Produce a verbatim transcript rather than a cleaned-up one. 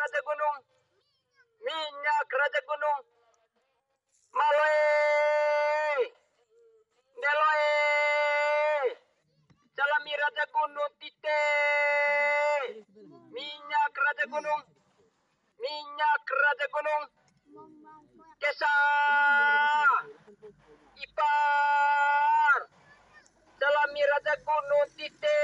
Raja Gunung, minyak Raja Gunung, maloe, deloe, salami Raja Gunung tite, minyak Raja Gunung, minyak Raja Gunung, Kesa, Ipar, salami Raja Gunung tite,